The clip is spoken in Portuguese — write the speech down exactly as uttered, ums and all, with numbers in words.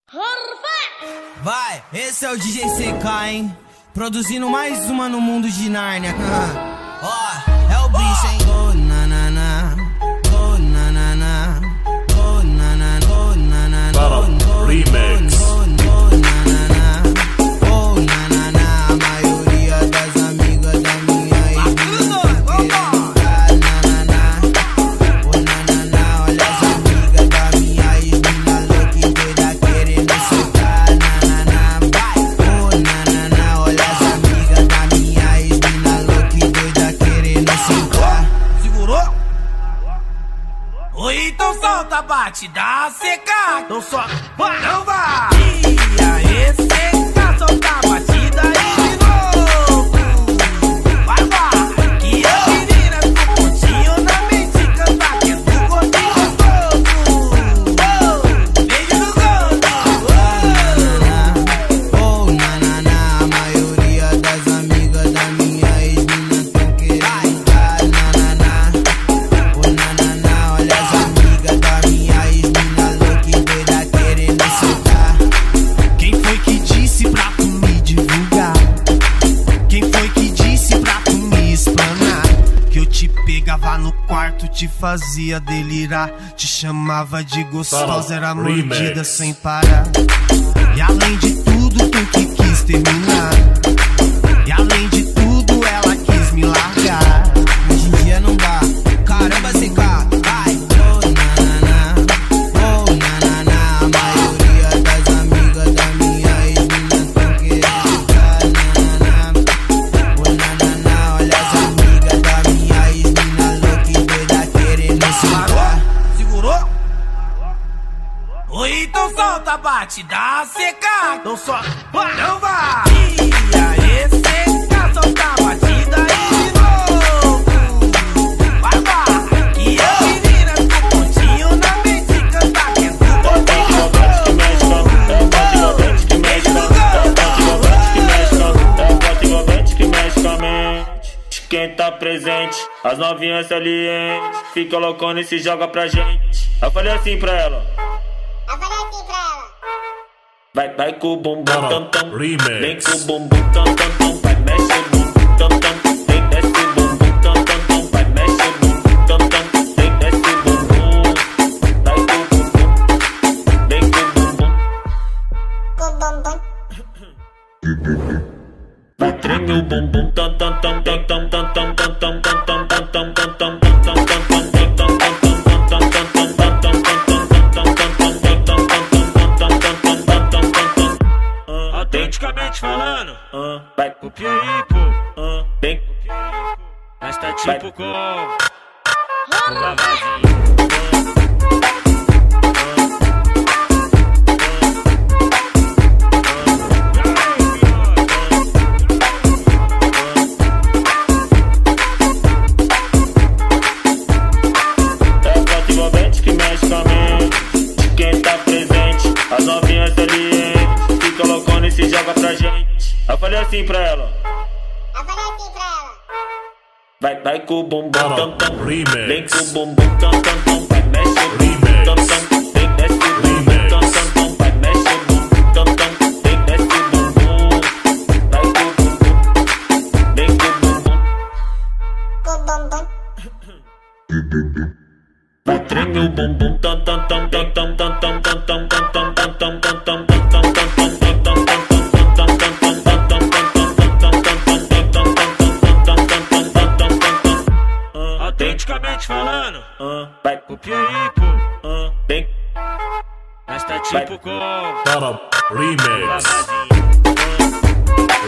Vai, esse é o D J C K, hein? Produzindo mais uma no mundo de Nárnia. Ó, oh, é o bicho, hein? Oh, nanana, oh, nanana, oh, nanana, oh, nanana, oh, Remix. Oh, nanana, oh, nanana, a maioria das amigas da minha ex-mina tão querendo nanana, oh, nanana, olha as amigas da minha ex-mina louca e doida querendo soltar, nanana, vai, oh, nanana, olha as amigas da minha ex-mina louca e doida querendo soltar. Segurou? Oi, então solta, bate, dá seca. Então só, vai, não vai. E aí, seca, solta a batida aí de novo. Vai, vai. Que as meninas com pontinho na mente cantar que é do gordinho gostoso. Oh, beijo no gosto. Oh, nanana, a maioria das amigas da minha ex-mina tão querendo dar, nanana, oh, nanana, olha as amigas da minha ex-mina louca e doida querendo soltar. Quem foi que disse pra tu me divulgar? Quem foi que disse pra tu me explanar? Que eu te pegava no quarto, te fazia delirar, te chamava de gostosa, era mordida Remix. sem parar. E além de tudo, tu que quis terminar. E além de tudo, ela quis me largar. Hoje em dia não dá. Caramba, C K, vai. Oh, nanana, oh, nanana, a maioria das amigas da minha ex-mina tão querendo dar, nanana, oh, nanana, olha as amigas da minha ex-mina louca e doida querendo soltar. Segurou? Oi, então solta, bate, dá seca. Então só, vai, não vai. E aí, seca, solta a batida aí de novo. Vai, vai. Que as meninas com pontinho na mente cantar que é do gordinho gostoso. Beijo no gosto. Quem tá presente, as novinhas salientes, fica loucona e se joga pra gente. Eu falei assim pra ela, Eu falei assim pra ela. vai, vai com o bumbum tam tam, Remix. vem com o bumbum tam tam tam, vai mexe o bumbum tam tam, vem desce o bumbum tam tam tam, vai mexe o bumbum tam tam, vem desce o bumbum, vai com o bumbum, vem com o bumbum, Com bombom. vai treme o bumbum tam tam tam tam tam tam tam tam tam tam tam tam tam tam tam tam. Autenticamente falando, Uh, vai, copia aí, pô. uh, vem, Mas tá tipo com o é forte envolvente que mexe com a mente. Quem tá presente, as novinhas salientes, fica loucona e se joga pra gente. Eu falei assim pra ela, Eu falei assim pra ela. vai, vai com o bumbum tam tam, Remix. vem com o bumbum tam tam tam, vai mexe o bumbum tam tam, vem desce o bumbum tam tam tam, vai mexe o bumbum tam tam, vem desce o bumbum, vai com o bumbum, vem com o bumbum, Com bombom. vai treme o bumbum tam tam tam tam tam tam tam tam tam tam tam tam tam tam tam tam tam. autenticamente falando, Uh, vai, copia aí, pô. uh, vem, Mas tá tipo com Remix. Remix.